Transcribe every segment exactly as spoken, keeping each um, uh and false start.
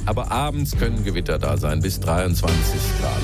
aber abends können Gewitter da sein, bis dreiundzwanzig Grad.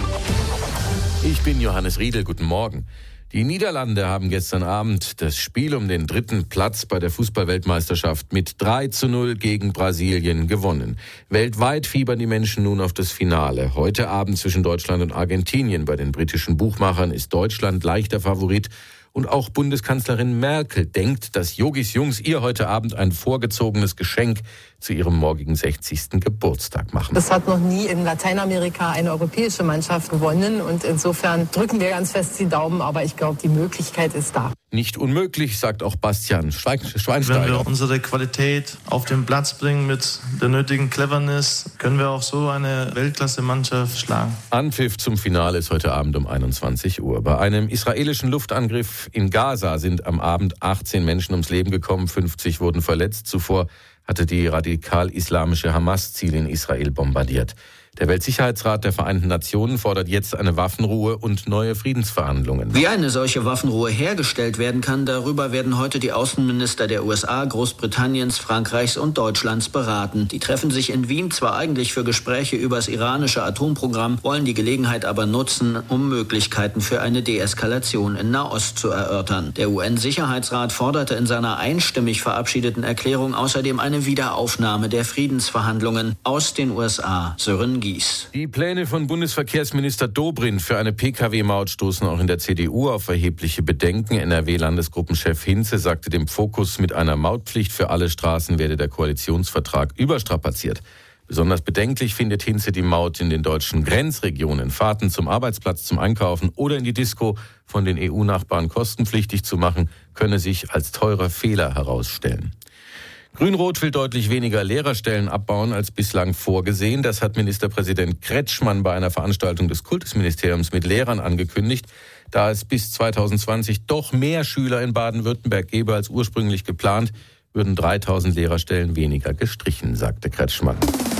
Ich bin Johannes Riedel, guten Morgen. Die Niederlande haben gestern Abend das Spiel um den dritten Platz bei der Fußball-Weltmeisterschaft mit drei zu null gegen Brasilien gewonnen. Weltweit fiebern die Menschen nun auf das Finale. Heute Abend zwischen Deutschland und Argentinien. Bei den britischen Buchmachern ist Deutschland leichter Favorit. Und auch Bundeskanzlerin Merkel denkt, dass Jogis Jungs ihr heute Abend ein vorgezogenes Geschenk zu ihrem morgigen sechzigsten Geburtstag machen. Es hat noch nie in Lateinamerika eine europäische Mannschaft gewonnen. Und insofern drücken wir ganz fest die Daumen. Aber ich glaube, die Möglichkeit ist da. Nicht unmöglich, sagt auch Bastian Schweinsteiger. Wenn wir unsere Qualität auf den Platz bringen mit der nötigen Cleverness, können wir auch so eine Weltklasse-Mannschaft schlagen. Anpfiff zum Finale ist heute Abend um einundzwanzig Uhr. Bei einem israelischen Luftangriff in Gaza sind am Abend achtzehn Menschen ums Leben gekommen, fünfzig wurden verletzt. Zuvor hatte die radikal-islamische Hamas Ziele in Israel bombardiert. Der Weltsicherheitsrat der Vereinten Nationen fordert jetzt eine Waffenruhe und neue Friedensverhandlungen. Wie eine solche Waffenruhe hergestellt werden kann, darüber werden heute die Außenminister der U S A, Großbritanniens, Frankreichs und Deutschlands beraten. Die treffen sich in Wien zwar eigentlich für Gespräche über das iranische Atomprogramm, wollen die Gelegenheit aber nutzen, um Möglichkeiten für eine Deeskalation in Nahost zu erörtern. Der U N-Sicherheitsrat forderte in seiner einstimmig verabschiedeten Erklärung außerdem eine Wiederaufnahme der Friedensverhandlungen. Aus den U S A, Sören Gies. Die Pläne von Bundesverkehrsminister Dobrindt für eine P K W-Maut stoßen auch in der C D U auf erhebliche Bedenken. N R W-Landesgruppenchef Hinze sagte dem Fokus, mit einer Mautpflicht für alle Straßen werde der Koalitionsvertrag überstrapaziert. Besonders bedenklich findet Hinze die Maut in den deutschen Grenzregionen. Fahrten zum Arbeitsplatz, zum Einkaufen oder in die Disco von den E U-Nachbarn kostenpflichtig zu machen, könne sich als teurer Fehler herausstellen. Grün-Rot will deutlich weniger Lehrerstellen abbauen als bislang vorgesehen. Das hat Ministerpräsident Kretschmann bei einer Veranstaltung des Kultusministeriums mit Lehrern angekündigt. Da es bis zweitausendzwanzig doch mehr Schüler in Baden-Württemberg gäbe als ursprünglich geplant, würden dreitausend Lehrerstellen weniger gestrichen, sagte Kretschmann.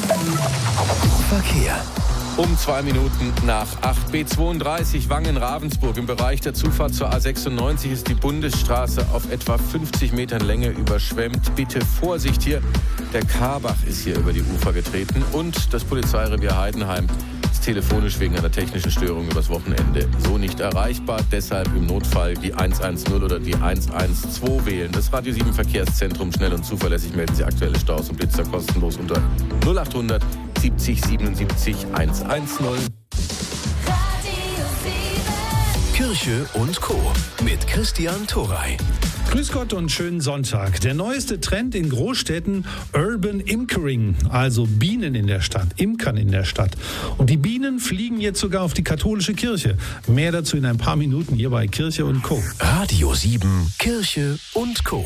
Verkehr. Um zwei Minuten nach acht. B zweiunddreißig Wangen-Ravensburg. Im Bereich der Zufahrt zur A sechsundneunzig ist die Bundesstraße auf etwa fünfzig Metern Länge überschwemmt. Bitte Vorsicht hier. Der Karbach ist hier über die Ufer getreten. Und das Polizeirevier Heidenheim ist telefonisch wegen einer technischen Störung übers Wochenende so nicht erreichbar. Deshalb im Notfall die eins eins null oder die eins eins zwei wählen. Das Radio sieben Verkehrszentrum. Schnell und zuverlässig melden Sie aktuelle Staus und Blitzer kostenlos unter null achthundert siebzig siebenundsiebzig hundertzehn. Kirche und Co. mit Christian Thorey. Grüß Gott und schönen Sonntag. Der neueste Trend in Großstädten: Urban Imkering, also Bienen in der Stadt, Imkern in der Stadt. Und die Bienen fliegen jetzt sogar auf die katholische Kirche. Mehr dazu in ein paar Minuten hier bei Kirche und Co. Radio sieben, Kirche und Co.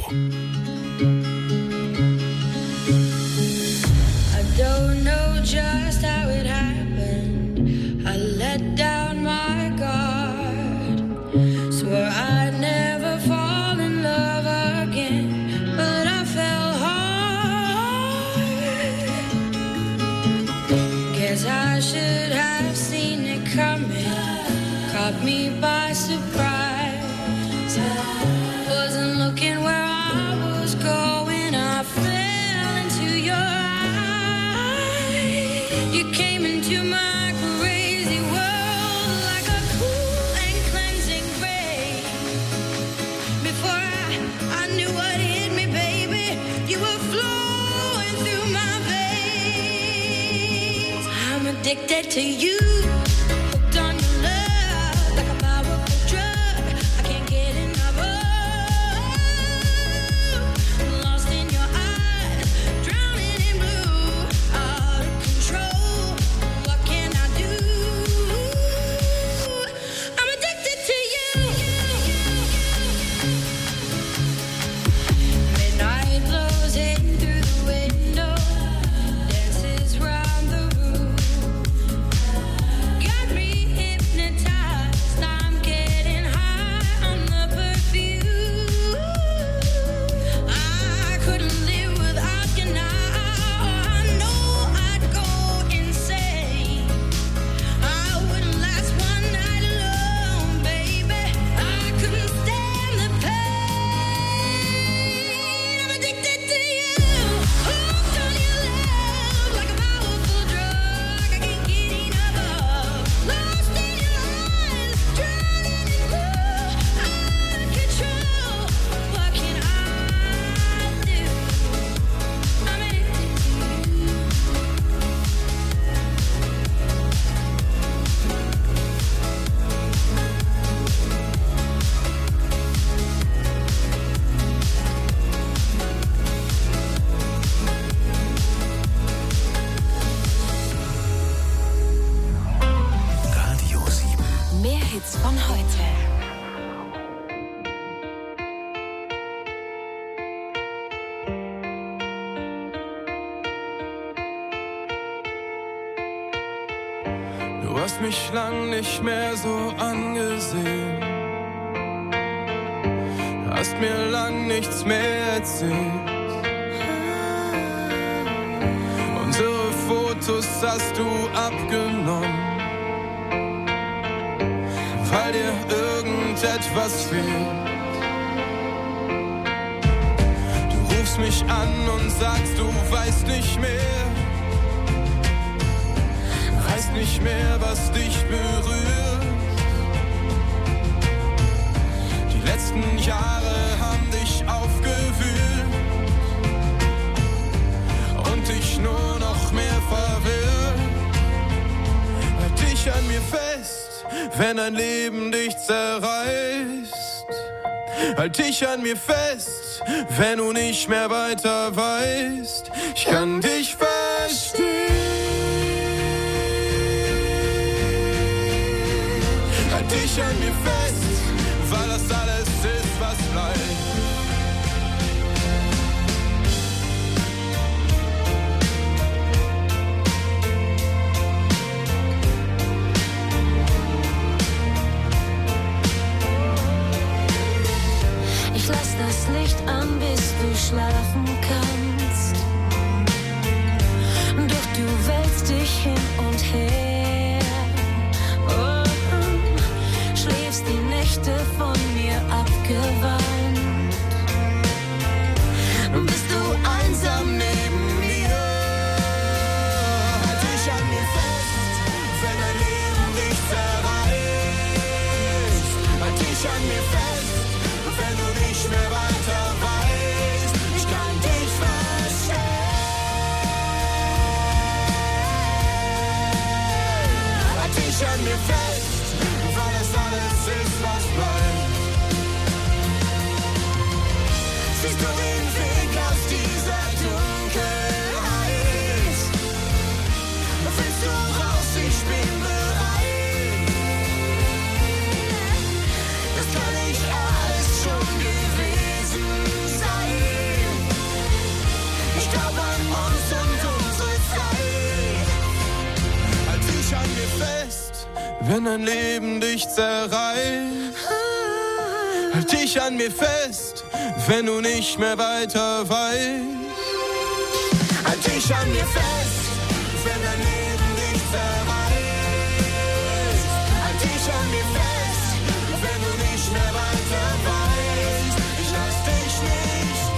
Just how it happened, I let down my guard. Swore I'd never fall in love again, but I fell hard. Guess I should have seen it coming, caught me by surprise. Wasn't looking where I was going, I fell into your You came into my crazy world like a cool and cleansing rain. Before I, I knew what hit me, baby, you were flowing through my veins. I'm addicted to you, hooked on your love like a powerful drug. I can't get enough of. Lost in your eyes, drowning in blue, out of control. Du hast mich lang nicht mehr so angesehen, hast mir lang nichts mehr erzählt. Unsere Fotos hast du abgenommen, weil dir irgendetwas fehlt. Du rufst mich an und sagst, du weißt nicht mehr, weißt nicht mehr, was dich berührt. Die letzten Jahre haben dich aufgewühlt und dich nur noch mehr verwirrt. Halt dich an mir fest, wenn dein Leben dich zerreißt. Halt dich an mir fest, wenn du nicht mehr weiter weißt. Ich kann dich verstehen. Halt dich an mir fest, weil das alles ist, was bleibt. Ich lass das Licht an, bis du schlafen kannst. Doch du wälzt dich hin und her. Oh, schläfst die Nächte von mir abgewandt. Bist du einsam neben mir? Halt dich an mir fest, wenn dein Leben dich zerreißt. Halt dich an mir fest, wenn du nicht mehr weiter weißt. Ich kann dich verstehen. Halt dich an mir fest, weil das alles ist, was bleibt. Siehst du den Weg aus dieser Dunkelheit? Willst du raus? Ich bin bereit. Das kann nicht alles schon gewesen sein. Ich glaub an uns und unsere Zeit. Halt dich an mir fest, wenn dein Leben dich zerreißt. Halt dich an mir fest, wenn du nicht mehr weiter weißt. Halt dich an mir fest, wenn dein Leben dich zerreißt. Halt dich an mir fest, wenn du nicht mehr weiter weißt. Ich lass dich nicht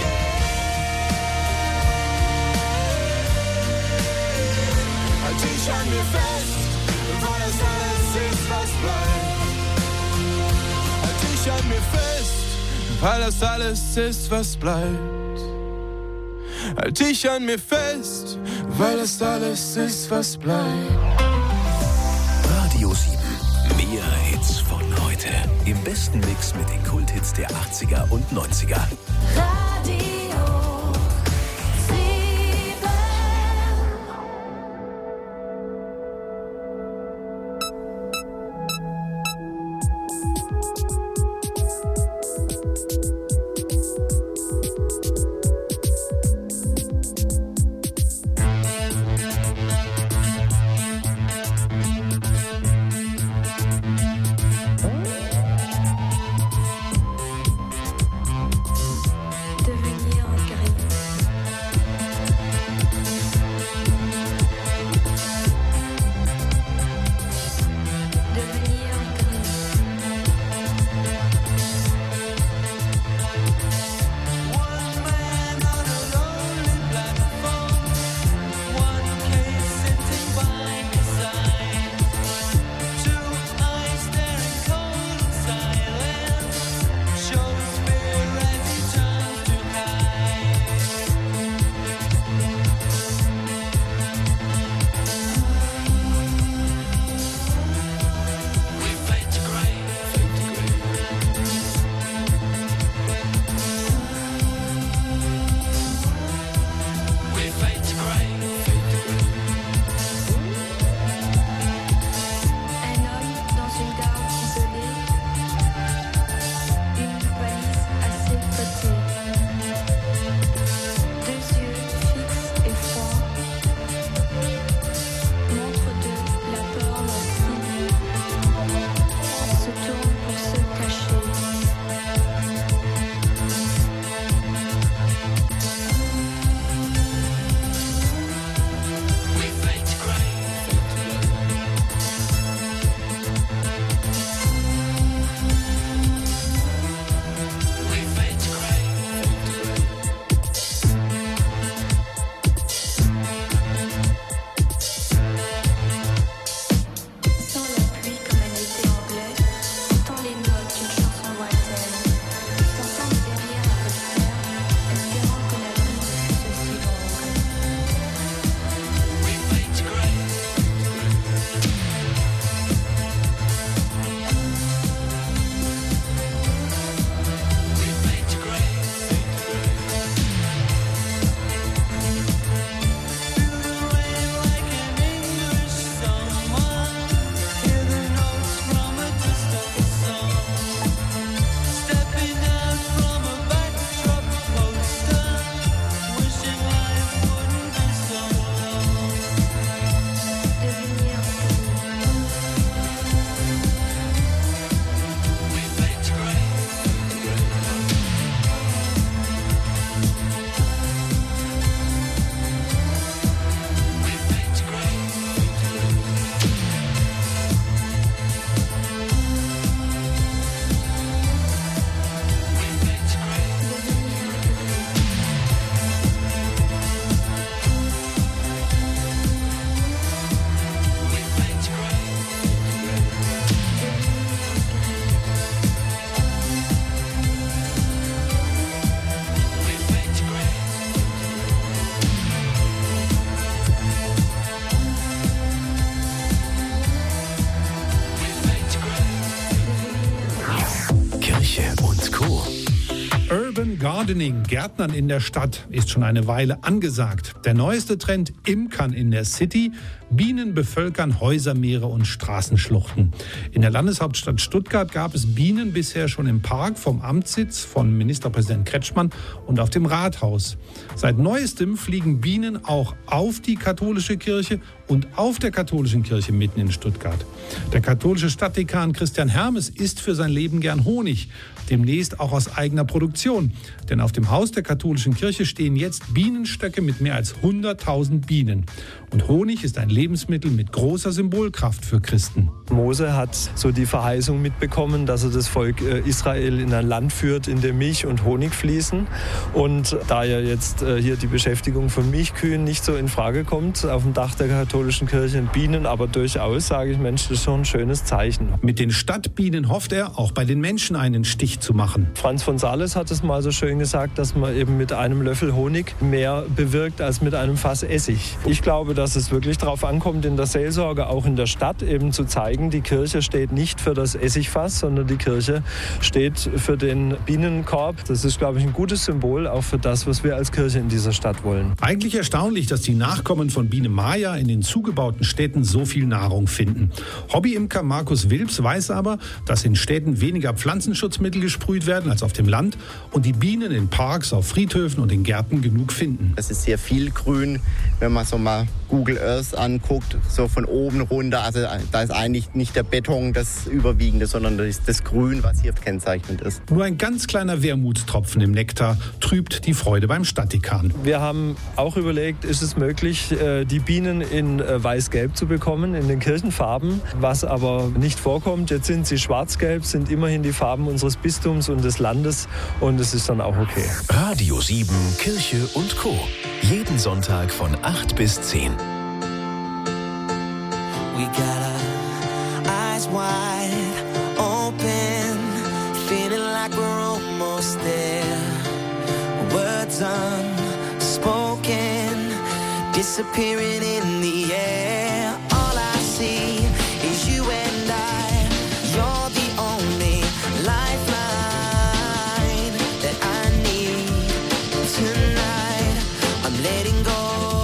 gehen. Halt dich an mir fest, weil das alles ist, was bleibt. Halt dich an mir fest, weil das alles ist, was bleibt. Halt dich an mir fest, weil das alles ist, was bleibt. Radio sieben. Mehr Hits von heute. Im besten Mix mit den Kulthits der achtziger und neunziger. Radio sieben. Gardening, Gärtnern in der Stadt, ist schon eine Weile angesagt. Der neueste Trend: Imkern in der City. Bienen bevölkern Häuser, Meere und Straßenschluchten. In der Landeshauptstadt Stuttgart gab es Bienen bisher schon im Park, vom Amtssitz von Ministerpräsident Kretschmann und auf dem Rathaus. Seit neuestem fliegen Bienen auch auf die katholische Kirche und auf der katholischen Kirche mitten in Stuttgart. Der katholische Stadtdekan Christian Hermes isst für sein Leben gern Honig, demnächst auch aus eigener Produktion. Denn auf dem Haus der katholischen Kirche stehen jetzt Bienenstöcke mit mehr als hunderttausend Bienen. Und Honig ist ein Lebensmittel mit großer Symbolkraft für Christen. Mose hat so die Verheißung mitbekommen, dass er das Volk Israel in ein Land führt, in dem Milch und Honig fließen. Und da ja jetzt hier die Beschäftigung von Milchkühen nicht so in Frage kommt, auf dem Dach der katholischen Kirche Bienen aber durchaus, sage ich, Mensch, das ist schon ein schönes Zeichen. Mit den Stadtbienen hofft er, auch bei den Menschen einen Stich zu machen. Franz von Sales hat es mal so schön gesagt, dass man eben mit einem Löffel Honig mehr bewirkt als mit einem Fass Essig. Ich glaube, dass es wirklich darauf ankommt, in der Seelsorge, auch in der Stadt, eben zu zeigen, die Kirche steht nicht für das Essigfass, sondern die Kirche steht für den Bienenkorb. Das ist, glaube ich, ein gutes Symbol auch für das, was wir als Kirche in dieser Stadt wollen. Eigentlich erstaunlich, dass die Nachkommen von Biene Maya in den zugebauten Städten so viel Nahrung finden. Hobbyimker Markus Wilps weiß aber, dass in Städten weniger Pflanzenschutzmittel gesprüht werden als auf dem Land und die Bienen in Parks, auf Friedhöfen und in Gärten genug finden. Es ist sehr viel Grün, wenn man so mal Google Earth anguckt, so von oben runter. Also da ist eigentlich nicht der Beton das Überwiegende, sondern das ist das Grün, was hier kennzeichnend ist. Nur ein ganz kleiner Wermutstropfen im Nektar trübt die Freude beim Stadtdekan. Wir haben auch überlegt, ist es möglich, die Bienen in weiß-gelb zu bekommen, in den Kirchenfarben, was aber nicht vorkommt. Jetzt sind sie schwarz-gelb, sind immerhin die Farben unseres Bistums und des Landes und es ist dann auch okay. Radio sieben, Kirche und Co. Jeden Sonntag von acht bis zehn. We got our eyes wide open, feeling like we're almost there. Words unspoken, disappearing in the air. All I see is you and I. You're the only lifeline that I need tonight. I'm letting go.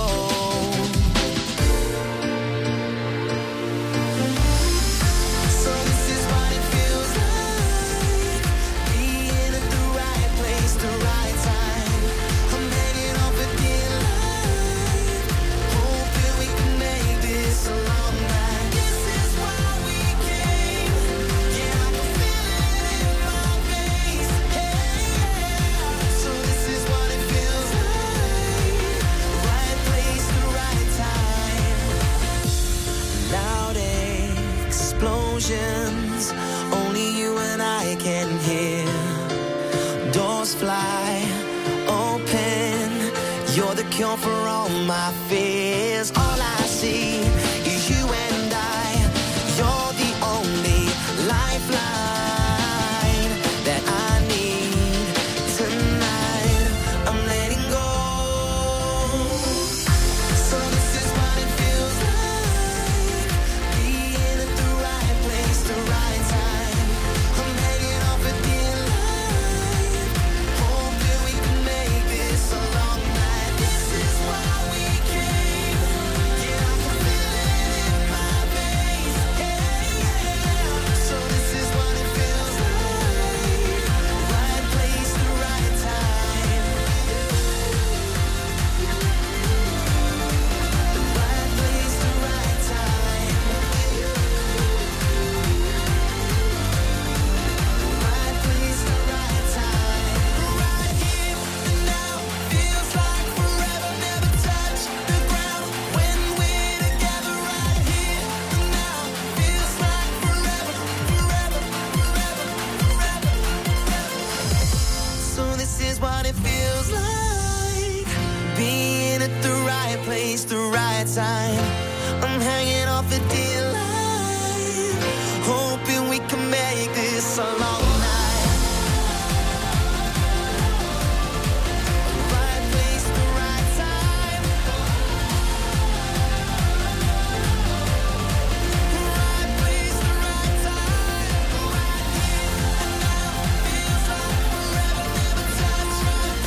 Only you and I can hear. Doors fly open. You're the cure for all my fears. All I see is you and I. You're the only lifeline that I need tonight. I'm letting go. So this is what it feels like, being at the right place, the right time. I'm hanging off a dear line, hoping we can make this a long night. This is why we came. Yeah, I can feel it in my veins. Yeah, yeah. So this is what it feels like, right place, the right time. The right place, the right time. Right place, the right time. Right here and now feels like forever. Never touch the ground when we're together. Right here and now feels like forever, forever, forever, forever, forever. So this is what it feels like, being at the right place, the right time. I'm hanging off a dear line, hoping we can make this a long night. Right place, the right time. Right place, the right time. Right here and now feels like forever. Never touch the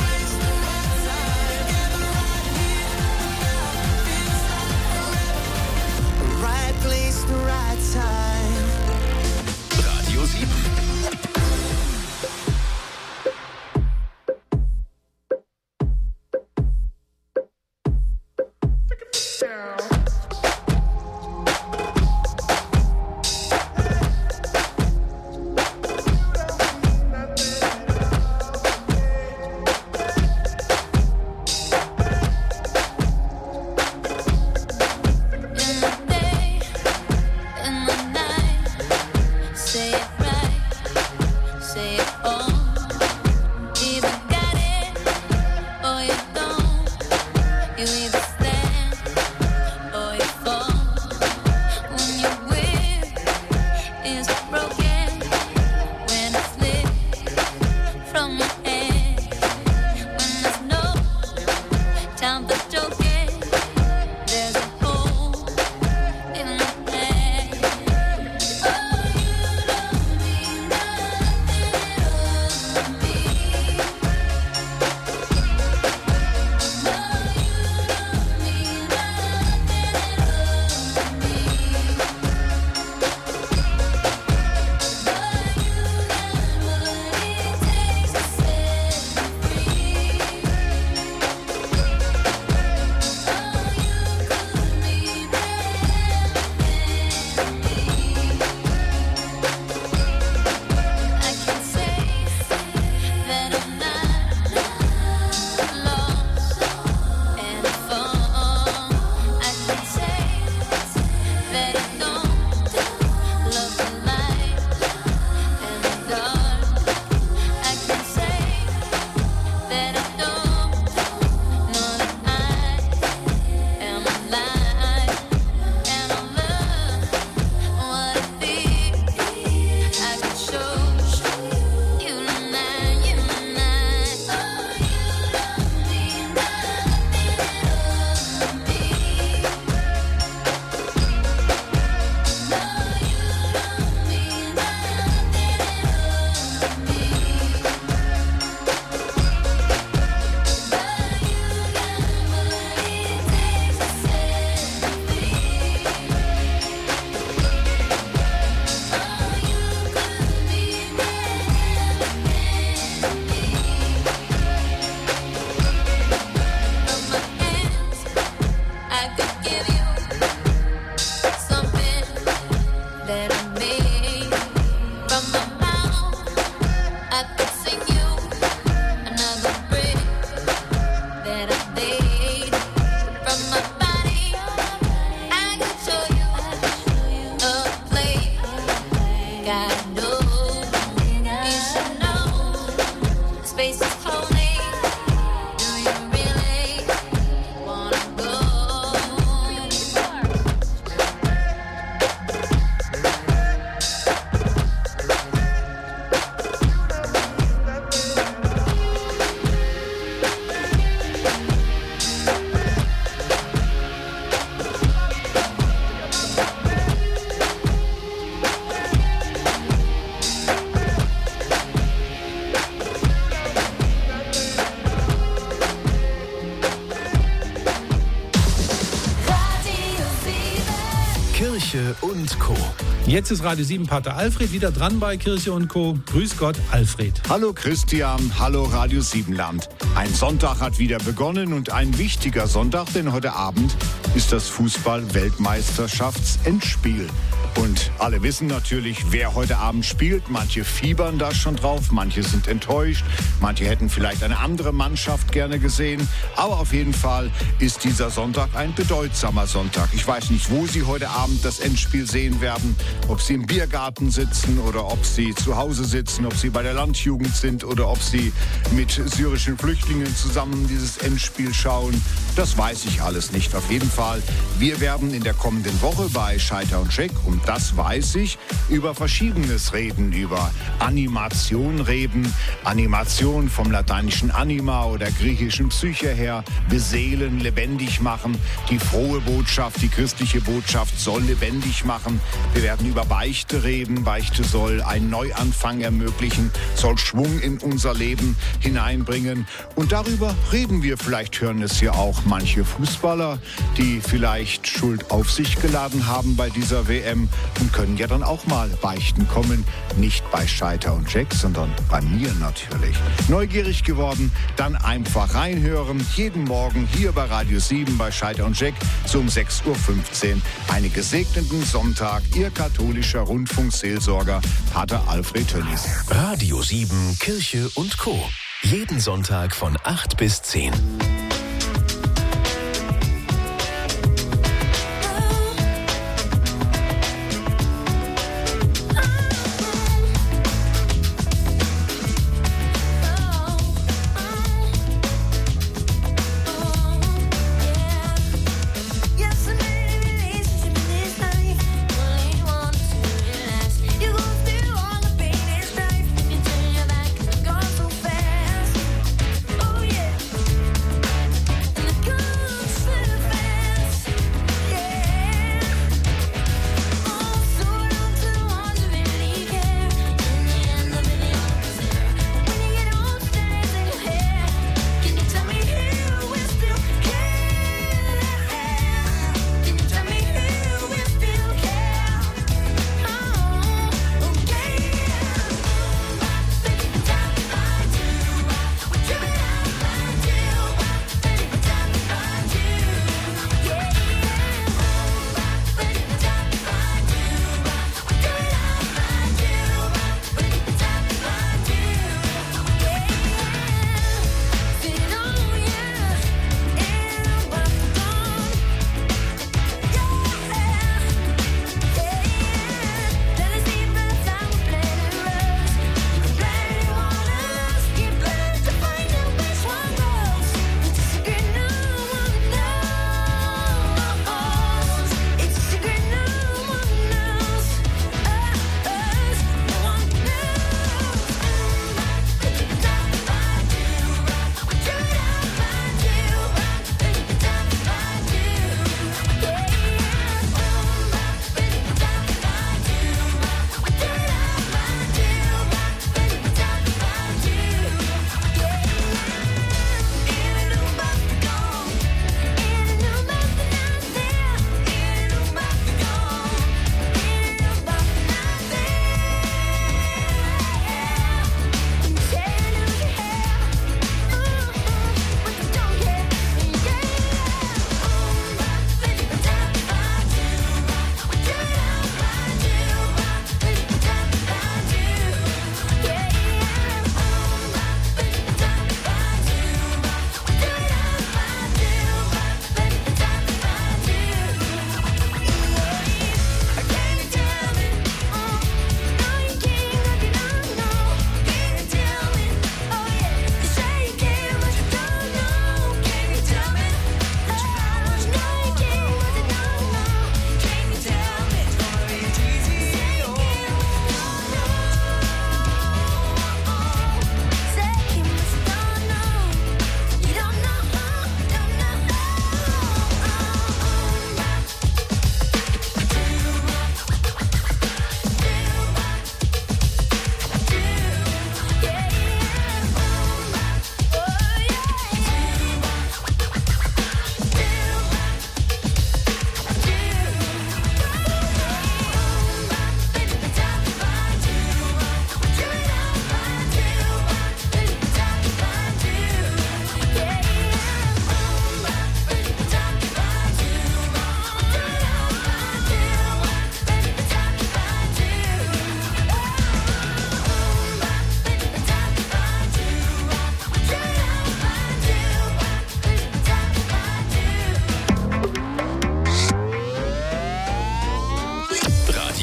Kirche und Co. Jetzt ist Radio sieben Pater Alfred wieder dran bei Kirche und Co. Grüß Gott, Alfred. Hallo Christian, hallo Radio sieben Land. Ein Sonntag hat wieder begonnen und ein wichtiger Sonntag, denn heute Abend ist das Fußball-Weltmeisterschaftsendspiel. Und alle wissen natürlich, wer heute Abend spielt. Manche fiebern da schon drauf, manche sind enttäuscht, manche hätten vielleicht eine andere Mannschaft gerne gesehen. Aber auf jeden Fall ist dieser Sonntag ein bedeutsamer Sonntag. Ich weiß nicht, wo Sie heute Abend das Endspiel sehen werden, ob Sie im Biergarten sitzen oder ob Sie zu Hause sitzen, ob Sie bei der Landjugend sind oder ob Sie mit syrischen Flüchtlingen zusammen dieses Endspiel schauen. Das weiß ich alles nicht. Auf jeden Fall, wir werden in der kommenden Woche bei Scheiter und Scheck, und das weiß ich, über Verschiedenes reden, über Animation reden, Animation vom lateinischen Anima oder griechischen Psyche her, beseelen, lebendig machen, die frohe Botschaft, die christliche Botschaft soll lebendig machen. Wir werden über Beichte reden, Beichte soll einen Neuanfang ermöglichen, soll Schwung in unser Leben hineinbringen und darüber reden wir, vielleicht hören es ja auch manche Fußballer, die vielleicht Schuld auf sich geladen haben bei dieser W M und können ja dann auch mal beichten kommen. Nicht bei Scheiter und Jack, sondern bei mir natürlich. Neugierig geworden? Dann einfach reinhören. Jeden Morgen hier bei Radio sieben bei Scheiter und Jack so um sechs Uhr fünfzehn. Einen gesegneten Sonntag. Ihr katholischer Rundfunkseelsorger Pater Alfred Tönnies. Radio sieben, Kirche und Co. Jeden Sonntag von acht bis zehn.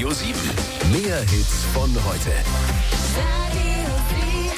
Radio sieben. Mehr Hits von heute. Radio sieben.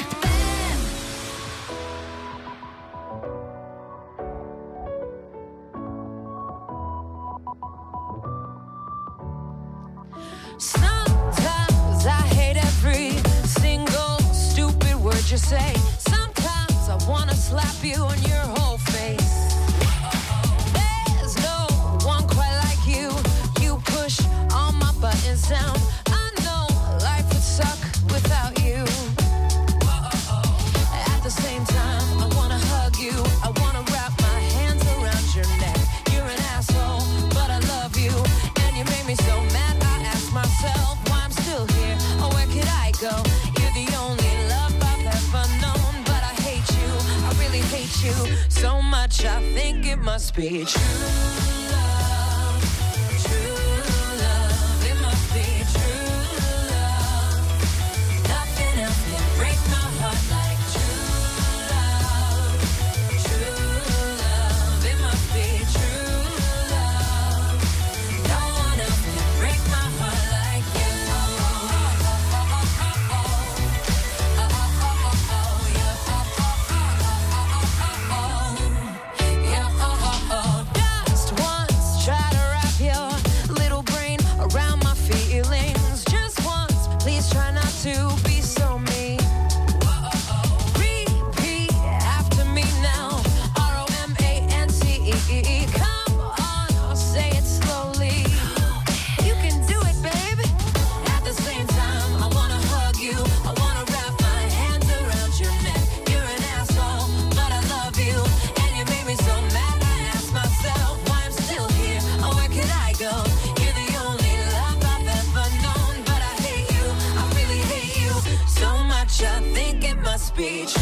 Sometimes I hate every single stupid word you say. Sometimes I wanna slap you on your whole face. There's no one quite like you. You push all my buttons down. I know life would suck without you. At the same time, I wanna hug you. I wanna wrap my hands around your neck. You're an asshole, but I love you. And you made me so mad, I ask myself why I'm still here. Or where could I go? You're the only love I've ever known. But I hate you, I really hate you so much, I think it must be true love. True love, it must be true love. Nothing else can break my heart like true love. True love, it must be true love. No one else can break my heart like you. Just once, try to wrap your little brain around my feelings. Just once, please try not to be so mean. Repeat after me now. R O M A N C E. Come on, say it slowly. You can do it, baby. At the same time, I wanna hug you. I wanna wrap my hands around your neck. You're an asshole, but I love you. And you made me so mad, I ask myself why I'm still here. Or where could I go? You're the only love I've ever known. But I hate you, I really hate you so much, I think it must be true.